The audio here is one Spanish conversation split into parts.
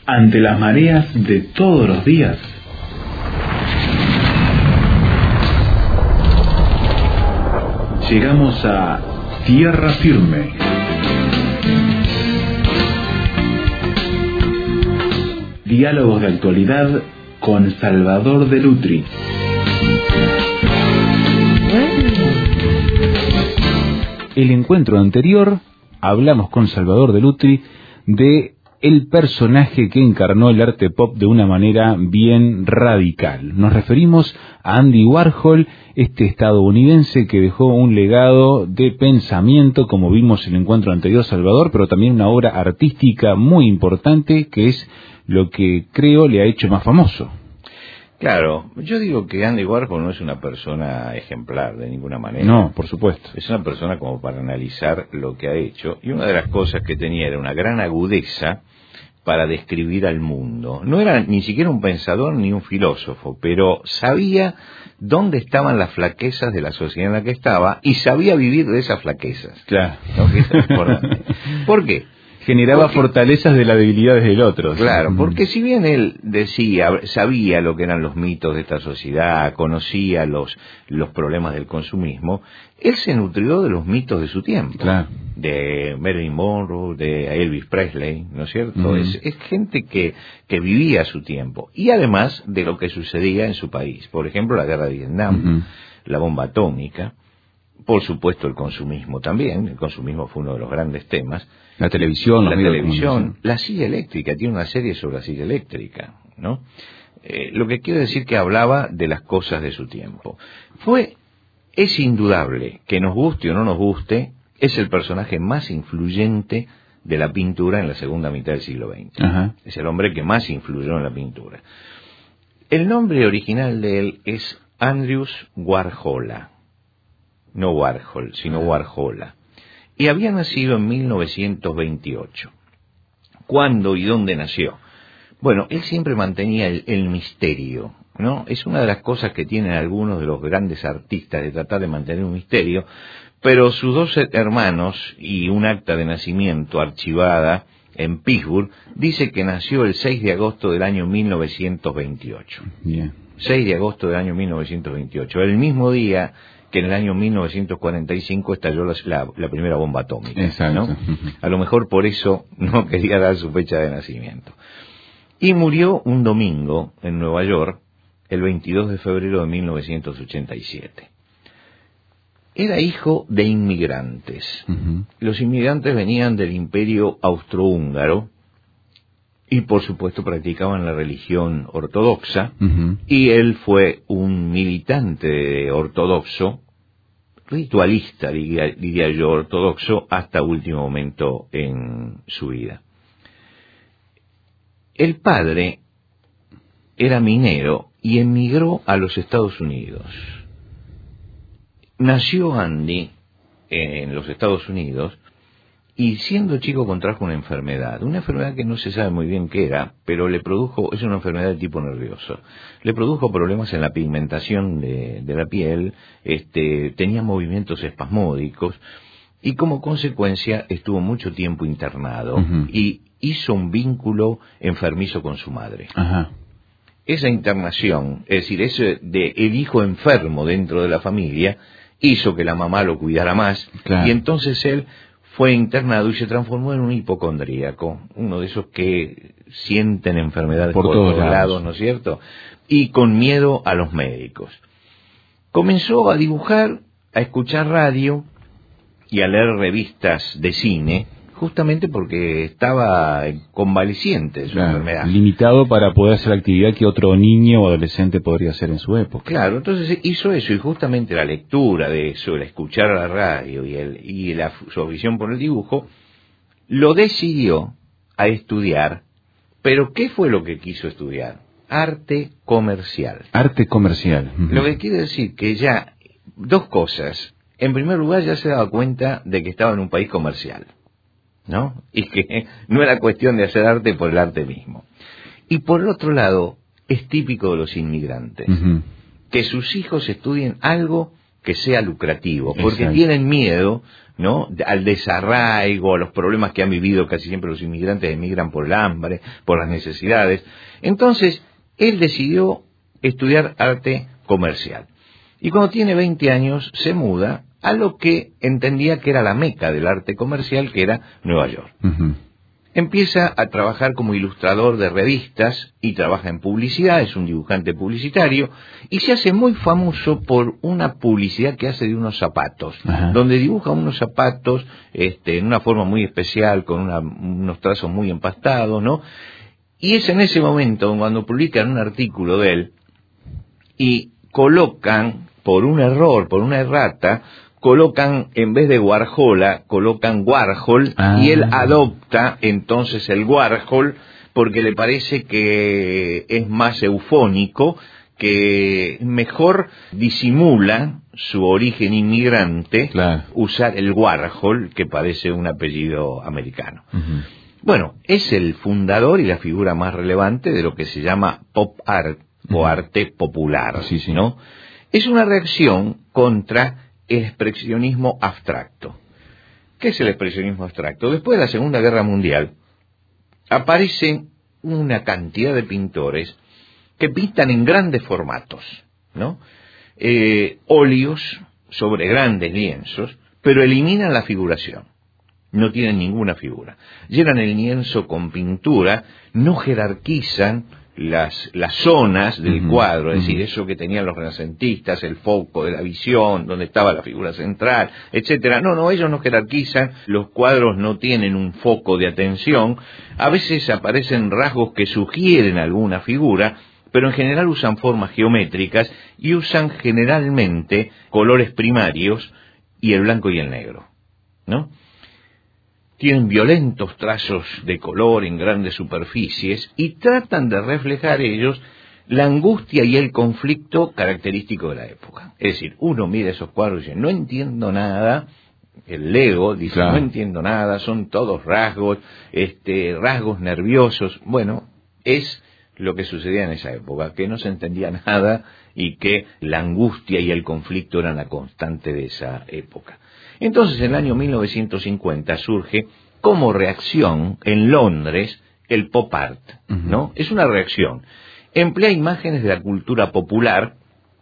ante las mareas de todos los días. Llegamos a tierra firme. Diálogos de actualidad con Salvador de Lutri. El encuentro anterior hablamos con Salvador de Lutri de el personaje que encarnó el arte pop de una manera bien radical. Nos referimos a Andy Warhol, este estadounidense que dejó un legado de pensamiento, como vimos en el encuentro anterior, Salvador, pero también una obra artística muy importante, que es lo que creo le ha hecho más famoso. Claro, yo digo que Andy Warhol no es una persona ejemplar de ninguna manera. No, por supuesto. Es una persona como para analizar lo que ha hecho, y una de las cosas que tenía era una gran agudeza para describir al mundo. No era ni siquiera un pensador ni un filósofo, pero sabía dónde estaban las flaquezas de la sociedad en la que estaba y sabía vivir de esas flaquezas. Claro. ¿No? Que eso es importante. ¿Por qué? Generaba fortalezas de las debilidades del otro. Claro, porque si bien él sabía lo que eran los mitos de esta sociedad, conocía los problemas del consumismo, él se nutrió de los mitos de su tiempo. Claro. De Marilyn Monroe, de Elvis Presley, ¿no es cierto? Es gente que vivía su tiempo. Y además de lo que sucedía en su país. Por ejemplo, la guerra de Vietnam, la bomba atómica. Por supuesto, el consumismo también. El consumismo fue uno de los grandes temas. La televisión, la silla eléctrica, tiene una serie sobre la silla eléctrica, ¿no? Lo que quiero decir que hablaba de las cosas de su tiempo. Es indudable que nos guste o no nos guste, es el personaje más influyente de la pintura en la segunda mitad del siglo XX. Ajá. Es el hombre que más influyó en la pintura. El nombre original de él es Andrews Warhola. No Warhol, sino Warhola. Y había nacido en 1928. ¿Cuándo y dónde nació? Bueno, él siempre mantenía el misterio, ¿no? Es una de las cosas que tienen algunos de los grandes artistas, de tratar de mantener un misterio, pero sus dos hermanos y un acta de nacimiento archivada en Pittsburgh dice que nació el 6 de agosto del año 1928. Bien. 6 de agosto del año 1928, el mismo día que en el año 1945 estalló la primera bomba atómica. Exacto. ¿No? A lo mejor por eso no quería dar su fecha de nacimiento. Y murió un domingo en Nueva York, el 22 de febrero de 1987. Era hijo de inmigrantes. Los inmigrantes venían del Imperio Austrohúngaro y, por supuesto, practicaban la religión ortodoxa, y él fue un militante ortodoxo, ritualista, diría yo, ortodoxo, hasta último momento en su vida. El padre era minero y emigró a los Estados Unidos. Nació Andy en los Estados Unidos y siendo chico contrajo una enfermedad que no se sabe muy bien qué era, pero es una enfermedad de tipo nervioso. Le produjo problemas en la pigmentación de la piel, tenía movimientos espasmódicos y como consecuencia estuvo mucho tiempo internado y hizo un vínculo enfermizo con su madre. Ajá. Esa internación, es decir, ese de el hijo enfermo dentro de la familia, hizo que la mamá lo cuidara más, claro. Y entonces él fue internado y se transformó en un hipocondríaco, uno de esos que sienten enfermedades por todos lados, ¿no es cierto? Y con miedo a los médicos. Comenzó a dibujar, a escuchar radio y a leer revistas de cine, justamente porque estaba convaleciente de su enfermedad. Limitado para poder hacer la actividad que otro niño o adolescente podría hacer en su época. Claro, entonces hizo eso, y justamente la lectura de eso, el escuchar la radio y su afición por el dibujo, lo decidió a estudiar. Pero ¿qué fue lo que quiso estudiar? Arte comercial. Arte comercial. Lo que quiere decir que ya, dos cosas. En primer lugar, ya se daba cuenta de que estaba en un país comercial, ¿no? Y que no era cuestión de hacer arte por el arte mismo. Y por el otro lado, es típico de los inmigrantes, que sus hijos estudien algo que sea lucrativo, porque tienen miedo ¿no? Al desarraigo, a los problemas que han vivido casi siempre los inmigrantes, emigran por el hambre, por las necesidades. Entonces, él decidió estudiar arte comercial. Y cuando tiene 20 años se muda a lo que entendía que era la meca del arte comercial, que era Nueva York. Uh-huh. Empieza a trabajar como ilustrador de revistas y trabaja en publicidad, es un dibujante publicitario, y se hace muy famoso por una publicidad que hace de unos zapatos, Ajá. donde dibuja unos zapatos en una forma muy especial, con unos trazos muy empastados, ¿no? Y es en ese momento cuando publican un artículo de él y colocan, por un error, por una errata, colocan, en vez de Warhola, colocan Warhol, y él adopta entonces el Warhol porque le parece que es más eufónico, que mejor disimula su origen inmigrante, claro, usar el Warhol, que parece un apellido americano. Uh-huh. Bueno, es el fundador y la figura más relevante de lo que se llama pop art, o Uh-huh. arte popular, Sí, sí. ¿no? Es una reacción contra el expresionismo abstracto. ¿Qué es el expresionismo abstracto? Después de la Segunda Guerra Mundial, aparecen una cantidad de pintores que pintan en grandes formatos, ¿no? Óleos sobre grandes lienzos, pero eliminan la figuración. No tienen ninguna figura. Llenan el lienzo con pintura, no jerarquizan las zonas del Uh-huh. cuadro, es Uh-huh. decir, eso que tenían los renacentistas, el foco de la visión, donde estaba la figura central, etcétera. No, ellos no jerarquizan, los cuadros no tienen un foco de atención, a veces aparecen rasgos que sugieren alguna figura, pero en general usan formas geométricas y usan generalmente colores primarios y el blanco y el negro, ¿no? Tienen violentos trazos de color en grandes superficies y tratan de reflejar ellos la angustia y el conflicto característico de la época. Es decir, uno mira esos cuadros y dice, no entiendo nada. El Lego dice, claro, no entiendo nada, son todos rasgos, rasgos nerviosos. Bueno, es lo que sucedía en esa época, que no se entendía nada y que la angustia y el conflicto eran la constante de esa época. Entonces, en el año 1950 surge como reacción en Londres el pop art, ¿no? Es una reacción. Emplea imágenes de la cultura popular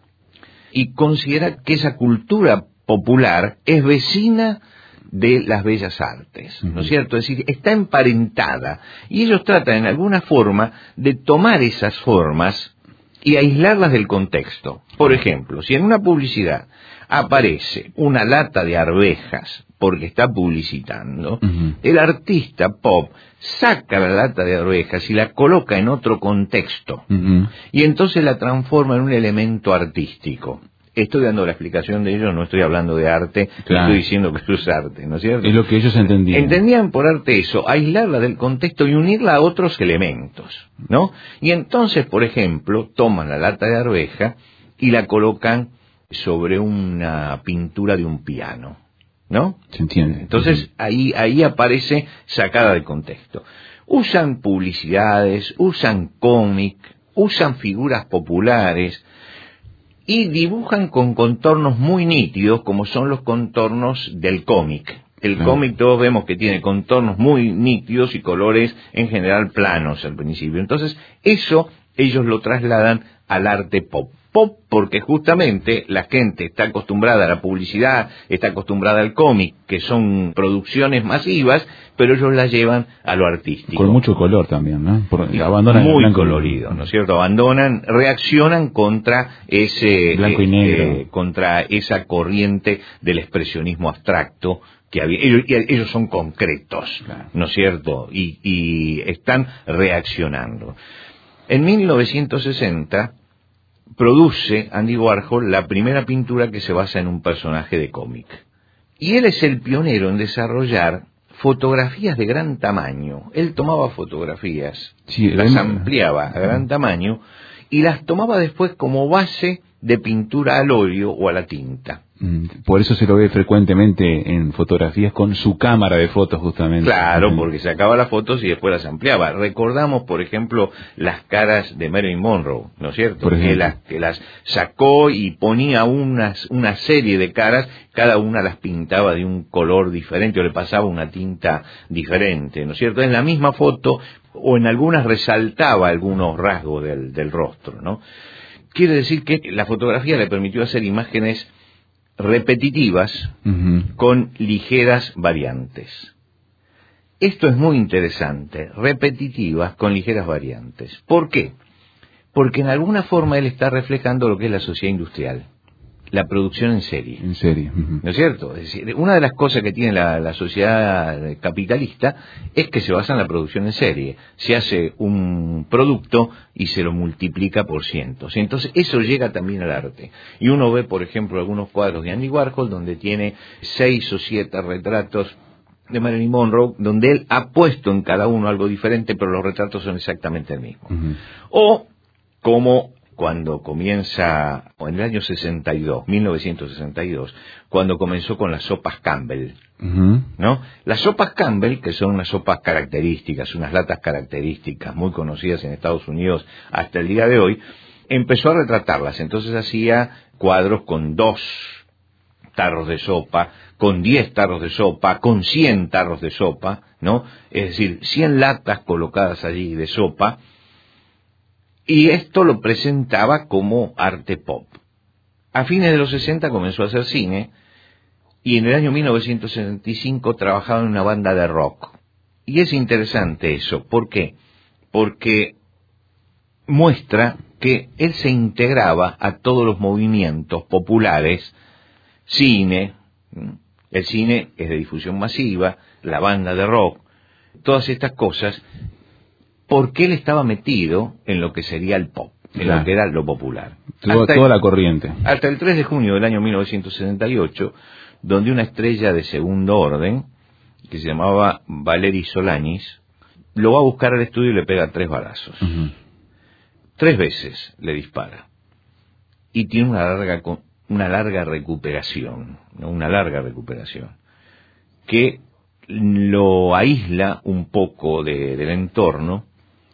y considera que esa cultura popular es vecina de las bellas artes, ¿no es cierto? Es decir, está emparentada y ellos tratan en alguna forma de tomar esas formas y aislarlas del contexto. Por ejemplo, si en una publicidad aparece una lata de arvejas porque está publicitando, el artista pop saca la lata de arvejas y la coloca en otro contexto, y entonces la transforma en un elemento artístico. Estoy dando la explicación de ello, no estoy hablando de arte, claro, estoy diciendo que eso es arte, ¿no es cierto? Es lo que ellos entendían. Entendían por arte eso, aislarla del contexto y unirla a otros elementos, ¿no? Y entonces, por ejemplo, toman la lata de arveja y la colocan sobre una pintura de un piano, ¿no? Se entiende. Entonces, ahí aparece sacada de contexto. Usan publicidades, usan cómic, usan figuras populares, y dibujan con contornos muy nítidos, como son los contornos del cómic. El cómic todos vemos que tiene contornos muy nítidos y colores en general planos al principio. Entonces, eso ellos lo trasladan al arte pop. Pop porque justamente la gente está acostumbrada a la publicidad, está acostumbrada al cómic, que son producciones masivas, pero ellos las llevan a lo artístico. Con mucho color también, ¿no? Abandonan muy colorido, ¿no es cierto? Reaccionan contra ese blanco y negro, contra esa corriente del expresionismo abstracto que había. Ellos son concretos, claro, ¿no es cierto? Y están reaccionando. En 1960 produce Andy Warhol la primera pintura que se basa en un personaje de cómic. Y él es el pionero en desarrollar fotografías de gran tamaño. Él tomaba fotografías, las ampliaba a gran tamaño y las tomaba después como base de pintura al óleo o a la tinta. Por eso se lo ve frecuentemente en fotografías con su cámara de fotos, justamente. Claro, porque sacaba las fotos y después las ampliaba. Recordamos, por ejemplo, las caras de Marilyn Monroe, ¿no es cierto? Que las sacó y ponía una serie de caras, cada una las pintaba de un color diferente o le pasaba una tinta diferente, ¿no es cierto? En la misma foto o en algunas resaltaba algunos rasgos del rostro, ¿no? Quiere decir que la fotografía le permitió hacer imágenes repetitivas con ligeras variantes. Esto es muy interesante, repetitivas con ligeras variantes. ¿Por qué? Porque en alguna forma él está reflejando lo que es la sociedad industrial, la producción en serie. En serie. ¿No es cierto? Es decir, una de las cosas que tiene la sociedad capitalista es que se basa en la producción en serie. Se hace un producto y se lo multiplica por cientos. Entonces eso llega también al arte. Y uno ve, por ejemplo, algunos cuadros de Andy Warhol donde tiene 6 o 7 retratos de Marilyn Monroe, donde él ha puesto en cada uno algo diferente, pero los retratos son exactamente el mismo. O como cuando comienza, en el año 1962, cuando comenzó con las sopas Campbell, ¿no? Las sopas Campbell, que son unas sopas características, unas latas características muy conocidas en Estados Unidos hasta el día de hoy, empezó a retratarlas. Entonces hacía cuadros con 2 tarros de sopa, con 10 tarros de sopa, con 100 tarros de sopa, ¿no? Es decir, 100 latas colocadas allí de sopa. Y esto lo presentaba como arte pop. A fines de los 60 comenzó a hacer cine y en el año 1965 trabajaba en una banda de rock. Y es interesante eso. ¿Por qué? Porque muestra que él se integraba a todos los movimientos populares, cine, el cine es de difusión masiva, la banda de rock, todas estas cosas, porque él estaba metido en lo que sería el pop, en lo que era lo popular. Toda la corriente. Hasta el 3 de junio del año 1978, donde una estrella de segundo orden, que se llamaba Valery Solanis, lo va a buscar al estudio y le pega 3 balazos. 3 veces le dispara. Y tiene una larga recuperación, ¿no? Una larga recuperación, que lo aísla un poco del entorno,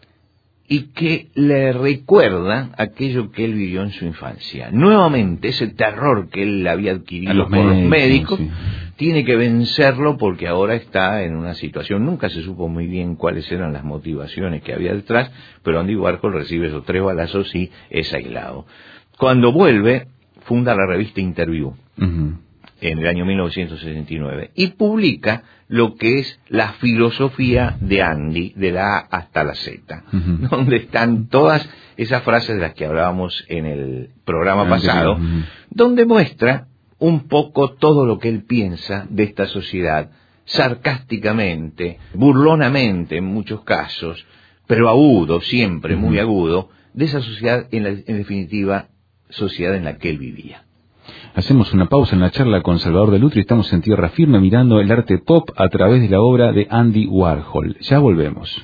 y que le recuerda aquello que él vivió en su infancia. Nuevamente, ese terror que él había adquirido por los médicos, tiene que vencerlo porque ahora está en una situación, nunca se supo muy bien cuáles eran las motivaciones que había detrás, pero Andy Warhol recibe esos 3 balazos y es aislado. Cuando vuelve, funda la revista Interview, en el año 1969, y publica lo que es la filosofía de Andy, de la A hasta la Z, donde están todas esas frases de las que hablábamos en el programa pasado, donde muestra un poco todo lo que él piensa de esta sociedad, sarcásticamente, burlonamente en muchos casos, pero agudo, siempre muy agudo, de esa sociedad, en definitiva, sociedad en la que él vivía. Hacemos una pausa en la charla con Salvador de Lutri. Estamos en Tierra Firme mirando el arte pop a través de la obra de Andy Warhol. Ya volvemos.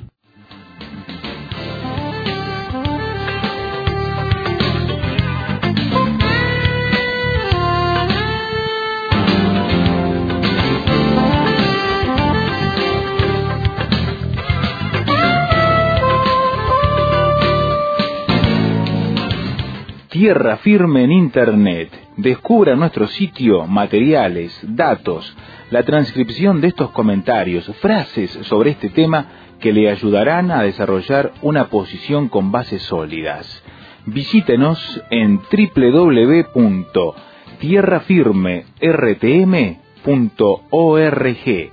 Tierra Firme en Internet. Descubra nuestro sitio, materiales, datos, la transcripción de estos comentarios, frases sobre este tema que le ayudarán a desarrollar una posición con bases sólidas. Visítenos en www.tierrafirmertm.org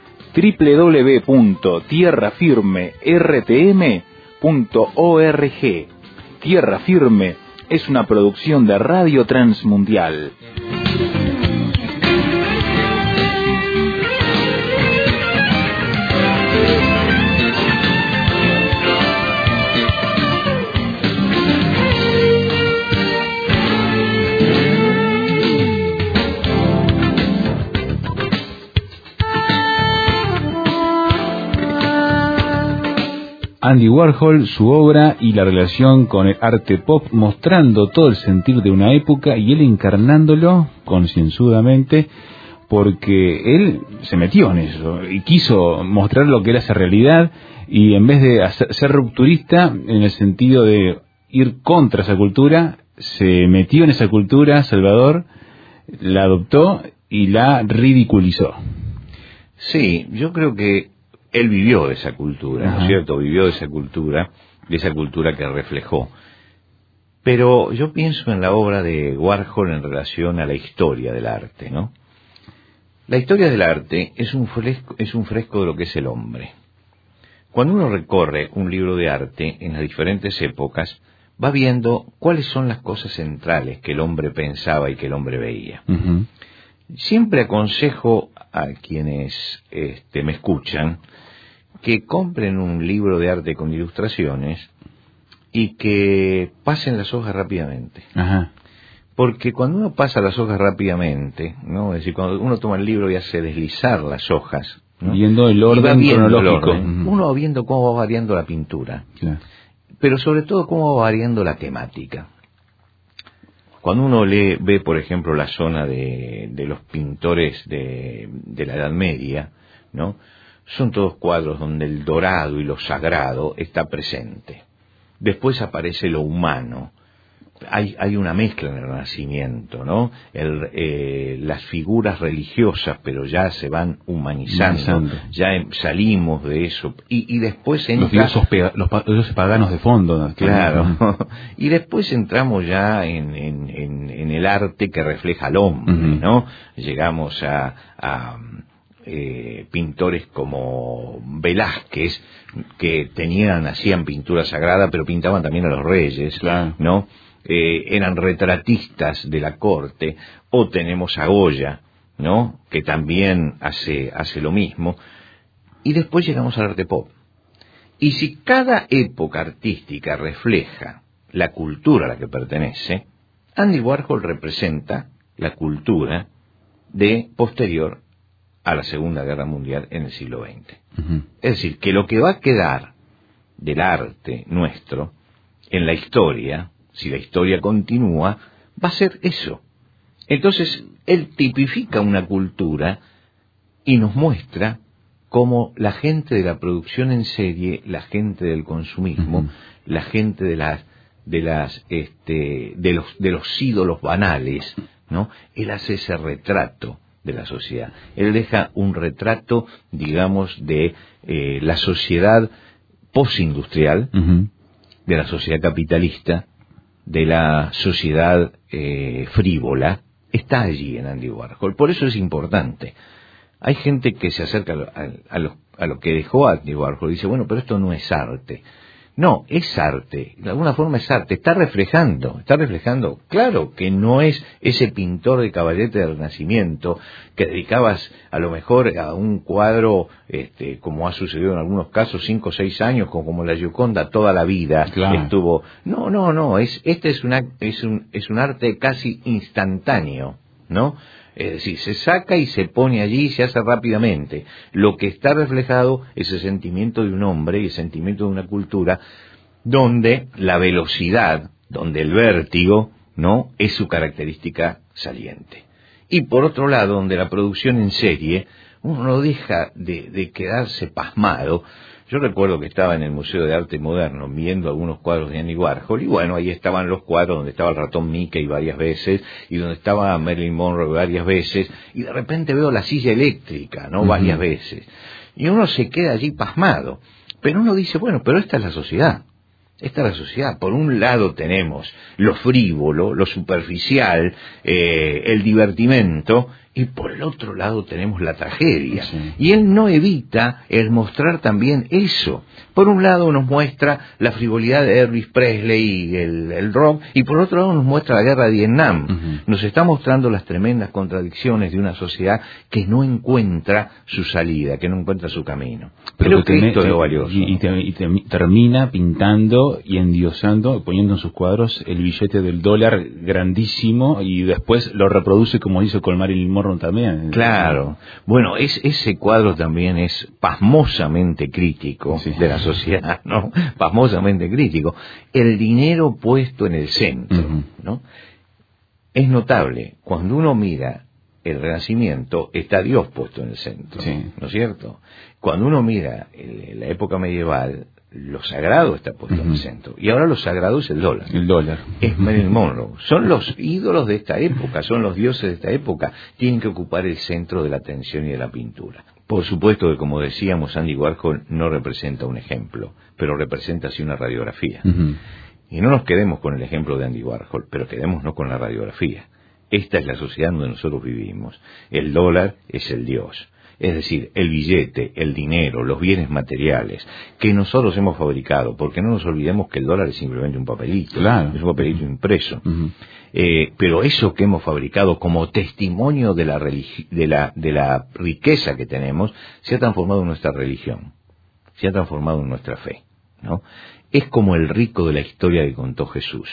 www.tierrafirmertm.org. Tierra Firme es una producción de Radio Transmundial. Andy Warhol, su obra y la relación con el arte pop, mostrando todo el sentir de una época y él encarnándolo concienzudamente, porque él se metió en eso y quiso mostrar lo que era esa realidad, y en vez de ser rupturista en el sentido de ir contra esa cultura, se metió en esa cultura, Salvador, la adoptó y la ridiculizó. Sí, yo creo que él vivió de esa cultura, ¿no es cierto? Vivió de esa cultura que reflejó. Pero yo pienso en la obra de Warhol en relación a la historia del arte, ¿no? La historia del arte es un fresco de lo que es el hombre. Cuando uno recorre un libro de arte en las diferentes épocas, va viendo cuáles son las cosas centrales que el hombre pensaba y que el hombre veía. Siempre aconsejo a quienes me escuchan que compren un libro de arte con ilustraciones y que pasen las hojas rápidamente. Porque cuando uno pasa las hojas rápidamente, ¿no? Es decir, cuando uno toma el libro y hace deslizar las hojas, ¿no? Viendo el orden cronológico. Uno va viendo cómo va variando la pintura. Claro. Pero sobre todo cómo va variando la temática. Cuando uno ve, por ejemplo, la zona de los pintores de la Edad Media, ¿no? Son todos cuadros donde el dorado y lo sagrado está presente. Después aparece lo humano. Hay una mezcla en el Renacimiento, ¿no? Las figuras religiosas, pero ya se van humanizando. Ya salimos de eso. Y después entra... Los dioses paganos de fondo, ¿no? Claro. Y después entramos ya en el arte que refleja al hombre, ¿no? Llegamos a pintores como Velázquez, que hacían pintura sagrada, pero pintaban también a los reyes, claro, ¿no? Eran retratistas de la corte. O tenemos a Goya, ¿no? Que también hace lo mismo. Y después llegamos al arte pop. Y si cada época artística refleja la cultura a la que pertenece, Andy Warhol representa la cultura posterior a la Segunda Guerra Mundial en el siglo XX. Es decir, que lo que va a quedar del arte nuestro en la historia, si la historia continúa, va a ser eso. Entonces, él tipifica una cultura y nos muestra cómo la gente de la producción en serie, la gente del consumismo, la gente de los ídolos banales, ¿no? Él hace ese retrato de la sociedad. Él deja un retrato, digamos, de la sociedad postindustrial, de la sociedad capitalista, de la sociedad frívola. Está allí en Andy Warhol. Por eso es importante. Hay gente que se acerca a lo que dejó Andy Warhol y dice, bueno, pero esto no es arte. No, es arte, de alguna forma es arte, está reflejando, claro que no es ese pintor de caballete del Renacimiento que dedicabas a lo mejor a un cuadro, como ha sucedido en algunos casos, 5 o 6 años, como la Gioconda, toda la vida, claro, estuvo. No, es un arte casi instantáneo, ¿no? Es decir, se saca y se pone allí y se hace rápidamente. Lo que está reflejado es el sentimiento de un hombre y el sentimiento de una cultura donde la velocidad, donde el vértigo, ¿no?, es su característica saliente. Y por otro lado, donde la producción en serie, uno no deja de quedarse pasmado. Yo recuerdo que estaba en el Museo de Arte Moderno viendo algunos cuadros de Andy Warhol, y bueno, ahí estaban los cuadros donde estaba el ratón Mickey varias veces, y donde estaba Marilyn Monroe varias veces, y de repente veo la silla eléctrica, ¿no?, varias veces. Y uno se queda allí pasmado. Pero uno dice, bueno, pero esta es la sociedad. Esta es la sociedad. Por un lado tenemos lo frívolo, lo superficial, el divertimento, y por el otro lado tenemos la tragedia. Sí. Y él no evita el mostrar también eso. Por un lado nos muestra la frivolidad de Elvis Presley y el rock, y por otro lado nos muestra la guerra de Vietnam. Nos está mostrando las tremendas contradicciones de una sociedad que no encuentra su salida, que no encuentra su camino. Pero que esto es lo valioso. Y termina pintando y endiosando, poniendo en sus cuadros el billete del dólar grandísimo, y después lo reproduce como hizo con Marilyn Monroe Morron también. Claro. Bueno, ese cuadro también es pasmosamente crítico de la sociedad, ¿no? Pasmosamente crítico. El dinero puesto en el centro, ¿no? Es notable, cuando uno mira el Renacimiento, está Dios puesto en el centro, ¿no es cierto? Cuando uno mira la época medieval, lo sagrado está puesto en el centro. Y ahora lo sagrado es el dólar. El dólar. Es Marilyn Monroe. Son los ídolos de esta época, son los dioses de esta época. Tienen que ocupar el centro de la atención y de la pintura. Por supuesto que, como decíamos, Andy Warhol no representa un ejemplo, pero representa sí una radiografía. Y no nos quedemos con el ejemplo de Andy Warhol, pero quedémonos con la radiografía. Esta es la sociedad donde nosotros vivimos. El dólar es el Dios. Es decir, el billete, el dinero, los bienes materiales que nosotros hemos fabricado, porque no nos olvidemos que el dólar es simplemente un papelito, es un papelito impreso. Pero eso que hemos fabricado como testimonio de la riqueza que tenemos, se ha transformado en nuestra religión, se ha transformado en nuestra fe, ¿no? Es como el rico de la historia que contó Jesús.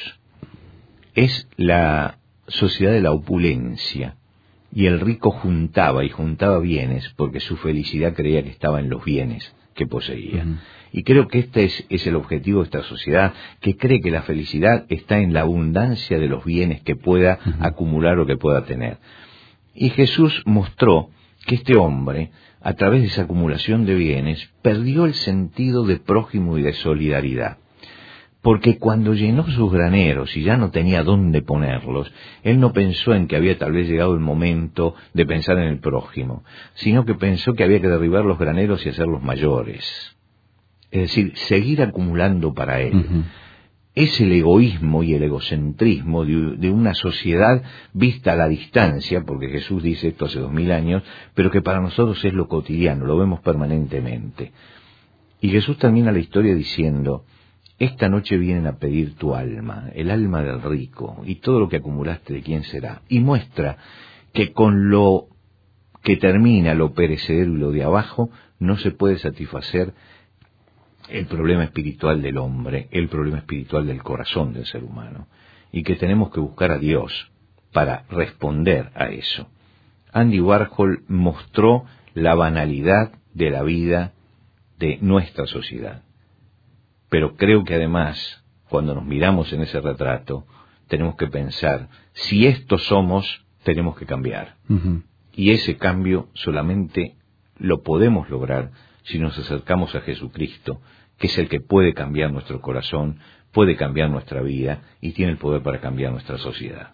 Es la sociedad de la opulencia. Y el rico juntaba bienes porque su felicidad creía que estaba en los bienes que poseía. Y creo que este es el objetivo de esta sociedad, que cree que la felicidad está en la abundancia de los bienes que pueda acumular o que pueda tener. Y Jesús mostró que este hombre, a través de esa acumulación de bienes, perdió el sentido de prójimo y de solidaridad. Porque cuando llenó sus graneros y ya no tenía dónde ponerlos, él no pensó en que había tal vez llegado el momento de pensar en el prójimo, sino que pensó que había que derribar los graneros y hacerlos mayores. Es decir, seguir acumulando para él. Es el egoísmo y el egocentrismo de una sociedad vista a la distancia, porque Jesús dice esto hace 2000 años, pero que para nosotros es lo cotidiano, lo vemos permanentemente. Y Jesús termina la historia diciendo: esta noche vienen a pedir tu alma, el alma del rico, y todo lo que acumulaste, ¿de quién será? Y muestra que con lo que termina, lo perecedero y lo de abajo, no se puede satisfacer el problema espiritual del hombre, el problema espiritual del corazón del ser humano, y que tenemos que buscar a Dios para responder a eso. Andy Warhol mostró la banalidad de la vida de nuestra sociedad. Pero creo que además, cuando nos miramos en ese retrato, tenemos que pensar, si estos somos, tenemos que cambiar. Y ese cambio solamente lo podemos lograr si nos acercamos a Jesucristo, que es el que puede cambiar nuestro corazón, puede cambiar nuestra vida y tiene el poder para cambiar nuestra sociedad.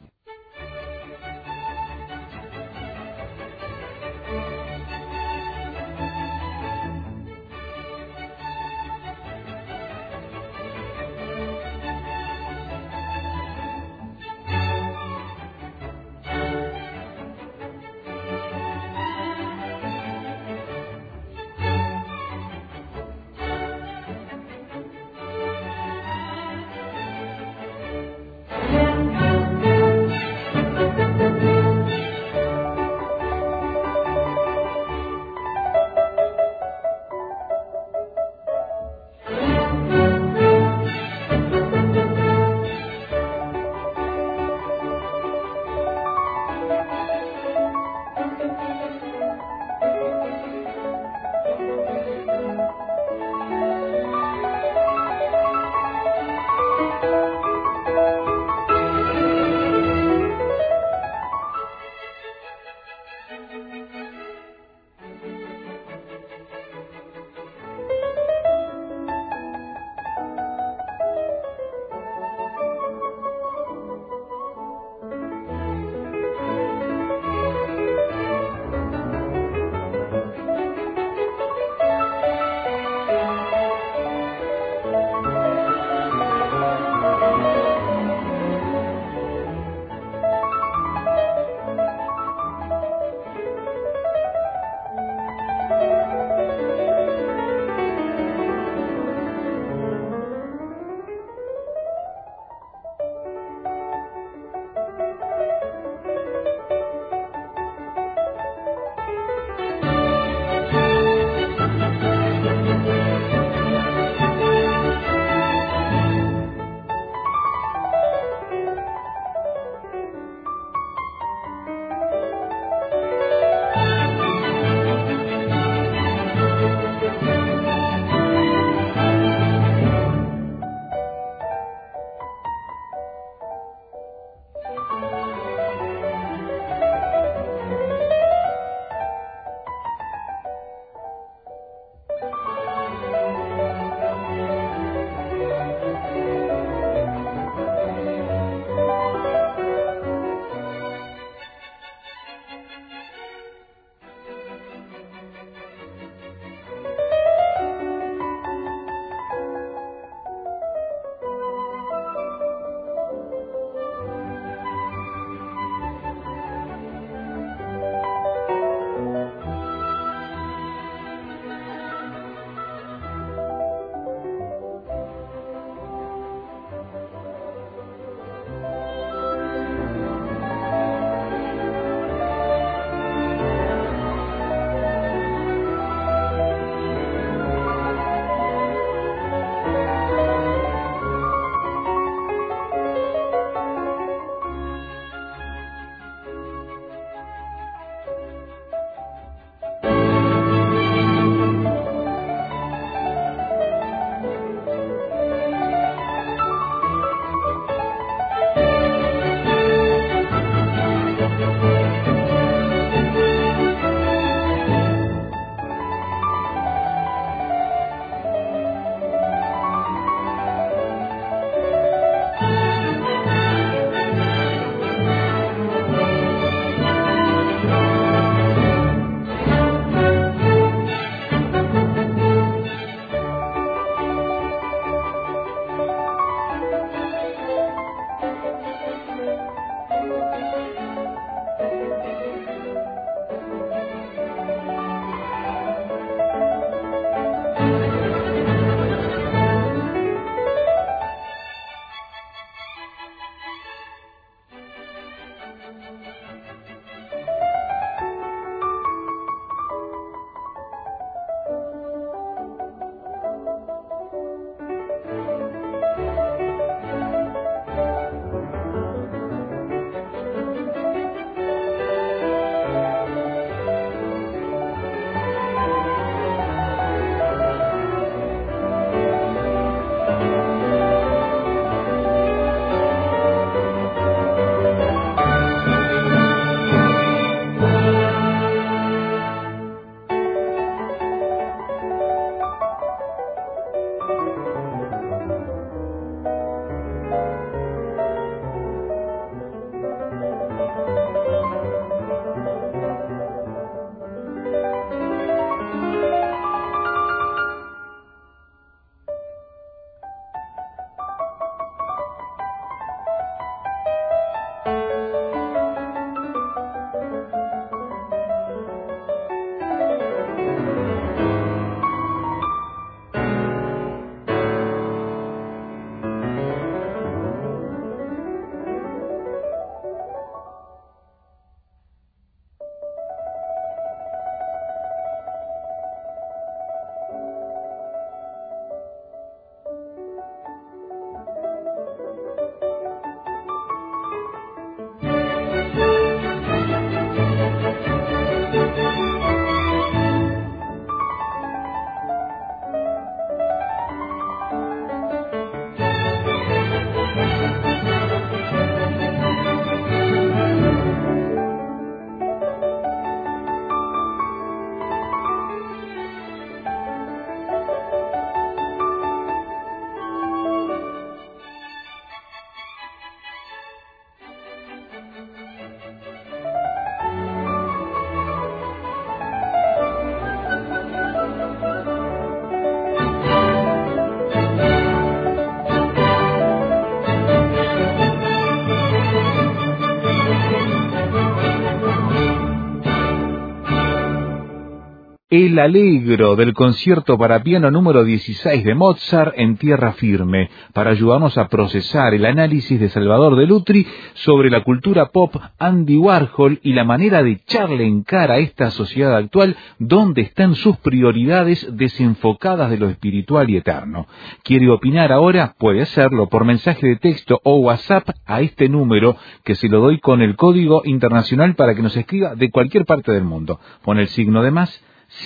el Allegro del concierto para piano número 16 de Mozart en tierra firme, para ayudarnos a procesar el análisis de Salvador de Lutri sobre la cultura pop, Andy Warhol y la manera de echarle en cara a esta sociedad actual donde están sus prioridades desenfocadas de lo espiritual y eterno. ¿Quiere opinar ahora? Puede hacerlo por mensaje de texto o WhatsApp a este número que se lo doy con el código internacional para que nos escriba de cualquier parte del mundo. Pone el signo de más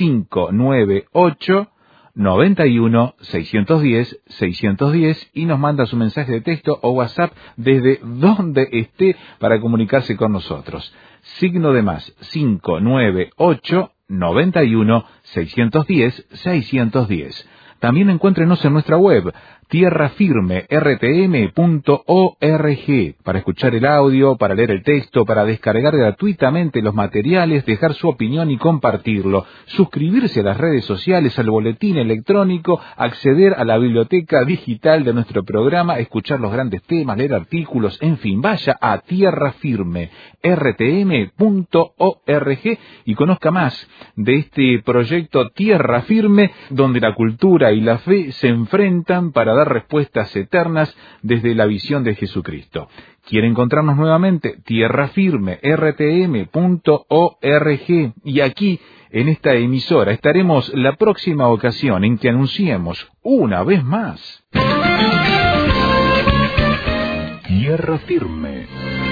598 91 610 610 y nos manda su mensaje de texto o WhatsApp desde donde esté para comunicarse con nosotros. Signo de más 598 91 610 610. También encuéntrenos en nuestra web tierrafirmertm.org para escuchar el audio, para leer el texto, para descargar gratuitamente los materiales, dejar su opinión y compartirlo, suscribirse a las redes sociales, al boletín electrónico, acceder a la biblioteca digital de nuestro programa, escuchar los grandes temas, leer artículos, en fin, vaya a tierrafirmertm.org y conozca más de este proyecto Tierra Firme, donde la cultura y la fe se enfrentan para dar respuestas eternas desde la visión de Jesucristo. ¿Quiere encontrarnos nuevamente? tierrafirmertm.org. Y aquí, en esta emisora, estaremos la próxima ocasión en que anunciemos una vez más Tierra Firme.